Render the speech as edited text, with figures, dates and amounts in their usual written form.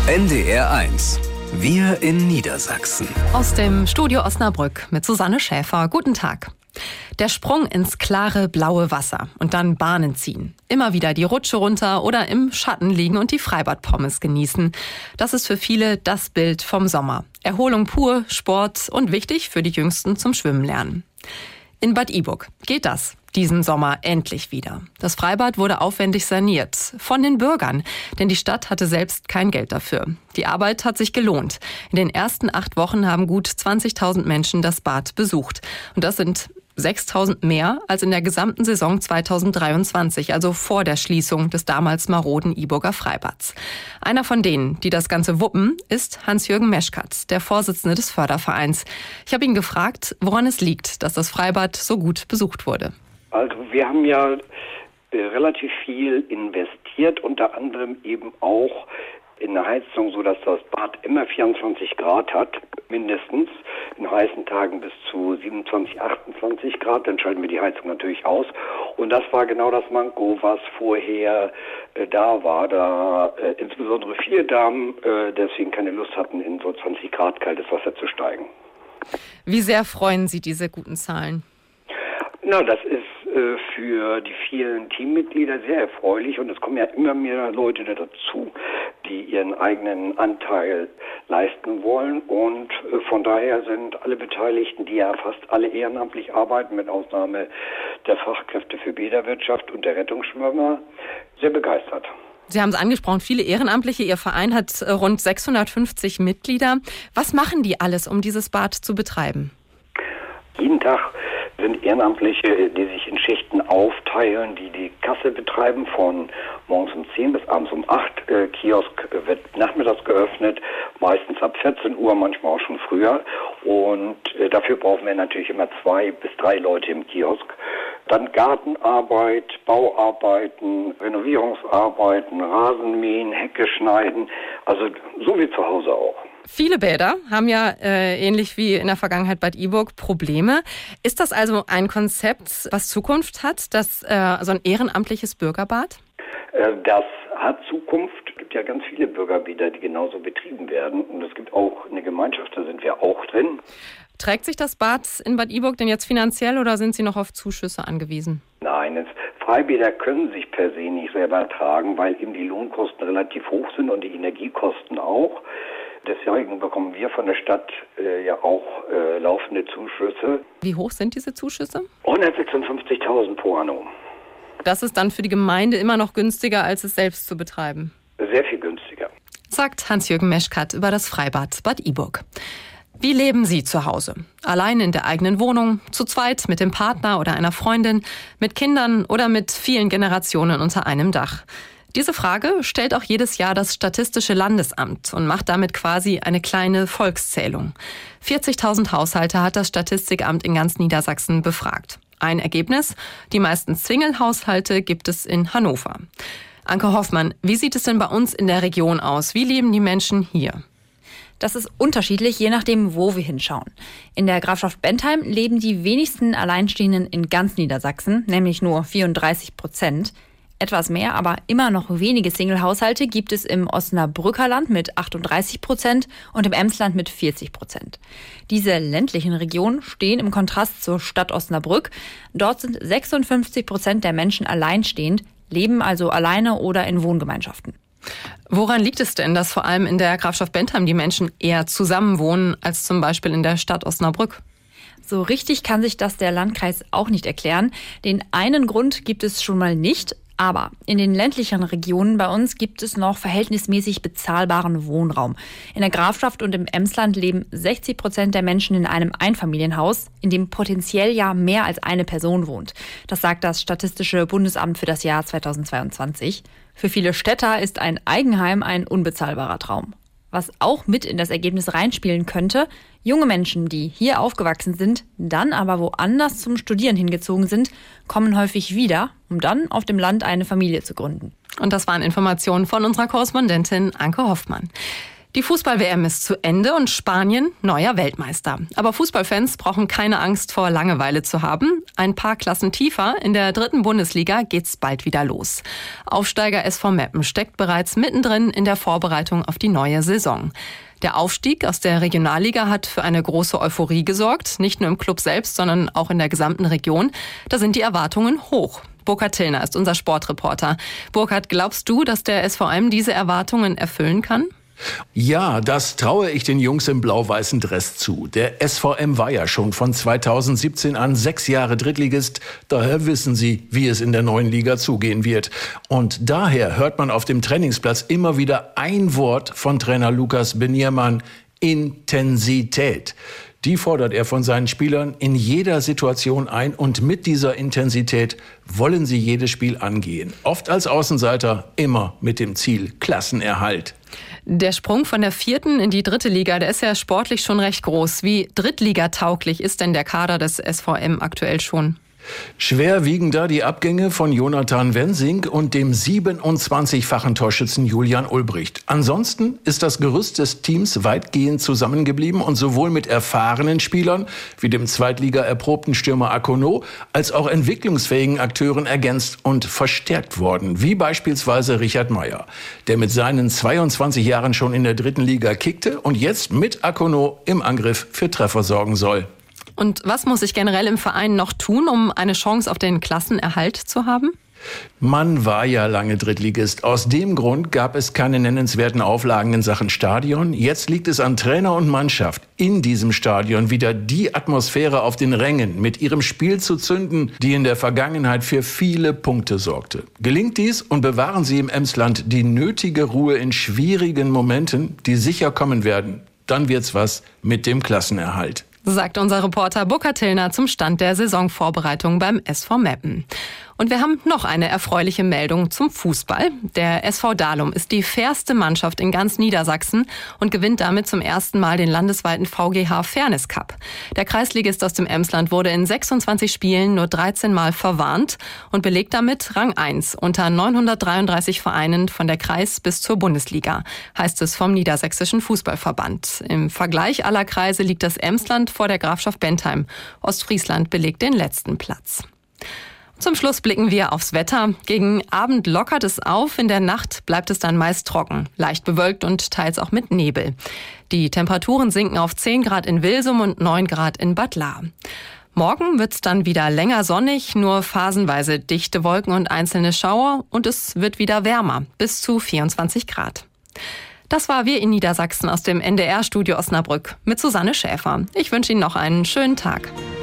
NDR1. Wir in Niedersachsen. Aus dem Studio Osnabrück mit Susanne Schäfer. Guten Tag. Der Sprung ins klare blaue Wasser und dann Bahnen ziehen. Immer wieder die Rutsche runter oder im Schatten liegen und die Freibadpommes genießen. Das ist für viele das Bild vom Sommer. Erholung pur, Sport und wichtig für die Jüngsten zum Schwimmen lernen. In Bad Iburg geht das diesen Sommer endlich wieder. Das Freibad wurde aufwendig saniert. Von den Bürgern, denn die Stadt hatte selbst kein Geld dafür. Die Arbeit hat sich gelohnt. In den ersten 8 Wochen haben gut 20.000 Menschen das Bad besucht. Und das sind 6.000 mehr als in der gesamten Saison 2023, also vor der Schließung des damals maroden Iburger Freibads. Einer von denen, die das Ganze wuppen, ist Hans-Jürgen Meschkat, der Vorsitzende des Fördervereins. Ich habe ihn gefragt, woran es liegt, dass das Freibad so gut besucht wurde. Also wir haben ja relativ viel investiert, unter anderem eben auch in der Heizung, sodass das Bad immer 24 Grad hat, mindestens. In heißen Tagen bis zu 27, 28 Grad, dann schalten wir die Heizung natürlich aus. Und das war genau das Manko, was vorher da war, da insbesondere viele Damen deswegen keine Lust hatten, in so 20 Grad kaltes Wasser zu steigen. Wie sehr freuen Sie diese guten Zahlen? Na, das ist für die vielen Teammitglieder sehr erfreulich und es kommen ja immer mehr Leute dazu, die ihren eigenen Anteil leisten wollen und von daher sind alle Beteiligten, die ja fast alle ehrenamtlich arbeiten, mit Ausnahme der Fachkräfte für Bäderwirtschaft und der Rettungsschwimmer, sehr begeistert. Sie haben es angesprochen, viele Ehrenamtliche. Ihr Verein hat rund 650 Mitglieder. Was machen die alles, um dieses Bad zu betreiben? Jeden Tag sind Ehrenamtliche, die sich in Schichten aufteilen, die die Kasse betreiben, von morgens um 10 bis abends um 8. Kiosk wird nachmittags geöffnet, meistens ab 14 Uhr, manchmal auch schon früher. Und dafür brauchen wir natürlich immer 2 bis 3 Leute im Kiosk. Dann Gartenarbeit, Bauarbeiten, Renovierungsarbeiten, Rasenmähen, Hecke schneiden, also so wie zu Hause auch. Viele Bäder haben ja, ähnlich wie in der Vergangenheit Bad Iburg, Probleme. Ist das also ein Konzept, was Zukunft hat, so ein ehrenamtliches Bürgerbad? Das hat Zukunft. Es gibt ja ganz viele Bürgerbäder, die genauso betrieben werden. Und es gibt auch eine Gemeinschaft, da sind wir auch drin. Trägt sich das Bad in Bad Iburg denn jetzt finanziell oder sind Sie noch auf Zuschüsse angewiesen? Nein, Freibäder können sich per se nicht selber tragen, weil eben die Lohnkosten relativ hoch sind und die Energiekosten auch. Deswegen bekommen wir von der Stadt ja auch laufende Zuschüsse. Wie hoch sind diese Zuschüsse? 156.000 pro Anno. Das ist dann für die Gemeinde immer noch günstiger, als es selbst zu betreiben? Sehr viel günstiger. Sagt Hans-Jürgen Meschkat über das Freibad Bad Iburg. Wie leben Sie zu Hause? Allein in der eigenen Wohnung, zu zweit mit dem Partner oder einer Freundin, mit Kindern oder mit vielen Generationen unter einem Dach? Diese Frage stellt auch jedes Jahr das Statistische Landesamt und macht damit quasi eine kleine Volkszählung. 40.000 Haushalte hat das Statistikamt in ganz Niedersachsen befragt. Ein Ergebnis: die meisten Single-Haushalte gibt es in Hannover. Anke Hoffmann, wie sieht es denn bei uns in der Region aus? Wie leben die Menschen hier? Das ist unterschiedlich, je nachdem, wo wir hinschauen. In der Grafschaft Bentheim leben die wenigsten Alleinstehenden in ganz Niedersachsen, nämlich nur 34%. Etwas mehr, aber immer noch wenige Single-Haushalte gibt es im Osnabrücker Land mit 38% und im Emsland mit 40%. Diese ländlichen Regionen stehen im Kontrast zur Stadt Osnabrück. Dort sind 56% der Menschen alleinstehend, leben also alleine oder in Wohngemeinschaften. Woran liegt es denn, dass vor allem in der Grafschaft Bentheim die Menschen eher zusammenwohnen als zum Beispiel in der Stadt Osnabrück? So richtig kann sich das der Landkreis auch nicht erklären. Den einen Grund gibt es schon mal nicht. Aber in den ländlichen Regionen bei uns gibt es noch verhältnismäßig bezahlbaren Wohnraum. In der Grafschaft und im Emsland leben 60% der Menschen in einem Einfamilienhaus, in dem potenziell ja mehr als eine Person wohnt. Das sagt das Statistische Bundesamt für das Jahr 2022. Für viele Städter ist ein Eigenheim ein unbezahlbarer Traum. Was auch mit in das Ergebnis reinspielen könnte: junge Menschen, die hier aufgewachsen sind, dann aber woanders zum Studieren hingezogen sind, kommen häufig wieder, um dann auf dem Land eine Familie zu gründen. Und das waren Informationen von unserer Korrespondentin Anke Hoffmann. Die Fußball-WM ist zu Ende und Spanien neuer Weltmeister. Aber Fußballfans brauchen keine Angst vor Langeweile zu haben. Ein paar Klassen tiefer, in der 3. Bundesliga, geht's bald wieder los. Aufsteiger SV Meppen steckt bereits mittendrin in der Vorbereitung auf die neue Saison. Der Aufstieg aus der Regionalliga hat für eine große Euphorie gesorgt, nicht nur im Club selbst, sondern auch in der gesamten Region. Da sind die Erwartungen hoch. Burkhard Tillner ist unser Sportreporter. Burkhard, glaubst du, dass der SVM diese Erwartungen erfüllen kann? Ja, das traue ich den Jungs im blau-weißen Dress zu. Der SVM war ja schon von 2017 an 6 Jahre Drittligist. Daher wissen sie, wie es in der neuen Liga zugehen wird. Und daher hört man auf dem Trainingsplatz immer wieder ein Wort von Trainer Lukas Beniermann: Intensität. Die fordert er von seinen Spielern in jeder Situation ein, und mit dieser Intensität wollen sie jedes Spiel angehen. Oft als Außenseiter, immer mit dem Ziel Klassenerhalt. Der Sprung von der 4. in die 3. Liga, der ist ja sportlich schon recht groß. Wie drittligatauglich ist denn der Kader des SVM aktuell schon? Schwerwiegender die Abgänge von Jonathan Wensing und dem 27-fachen Torschützen Julian Ulbricht. Ansonsten ist das Gerüst des Teams weitgehend zusammengeblieben und sowohl mit erfahrenen Spielern wie dem Zweitliga-erprobten Stürmer Akono als auch entwicklungsfähigen Akteuren ergänzt und verstärkt worden, wie beispielsweise Richard Meyer, der mit seinen 22 Jahren schon in der 3. Liga kickte und jetzt mit Akono im Angriff für Treffer sorgen soll. Und was muss sich generell im Verein noch tun, um eine Chance auf den Klassenerhalt zu haben? Man war ja lange Drittligist. Aus dem Grund gab es keine nennenswerten Auflagen in Sachen Stadion. Jetzt liegt es an Trainer und Mannschaft, in diesem Stadion wieder die Atmosphäre auf den Rängen mit ihrem Spiel zu zünden, die in der Vergangenheit für viele Punkte sorgte. Gelingt dies und bewahren sie im Emsland die nötige Ruhe in schwierigen Momenten, die sicher kommen werden, dann wird's was mit dem Klassenerhalt. Sagt unser Reporter Burkhard Tillner zum Stand der Saisonvorbereitung beim SV Meppen. Und wir haben noch eine erfreuliche Meldung zum Fußball. Der SV Dalum ist die fairste Mannschaft in ganz Niedersachsen und gewinnt damit zum ersten Mal den landesweiten VGH Fairness Cup. Der Kreisligist aus dem Emsland wurde in 26 Spielen nur 13 Mal verwarnt und belegt damit Rang 1 unter 933 Vereinen von der Kreis- bis zur Bundesliga, heißt es vom Niedersächsischen Fußballverband. Im Vergleich aller Kreise liegt das Emsland vor der Grafschaft Bentheim. Ostfriesland belegt den letzten Platz. Zum Schluss blicken wir aufs Wetter. Gegen Abend lockert es auf, in der Nacht bleibt es dann meist trocken, leicht bewölkt und teils auch mit Nebel. Die Temperaturen sinken auf 10 Grad in Wilsum und 9 Grad in Bad Lahr. Morgen wird's dann wieder länger sonnig, nur phasenweise dichte Wolken und einzelne Schauer, und es wird wieder wärmer, bis zu 24 Grad. Das war Wir in Niedersachsen aus dem NDR-Studio Osnabrück mit Susanne Schäfer. Ich wünsche Ihnen noch einen schönen Tag.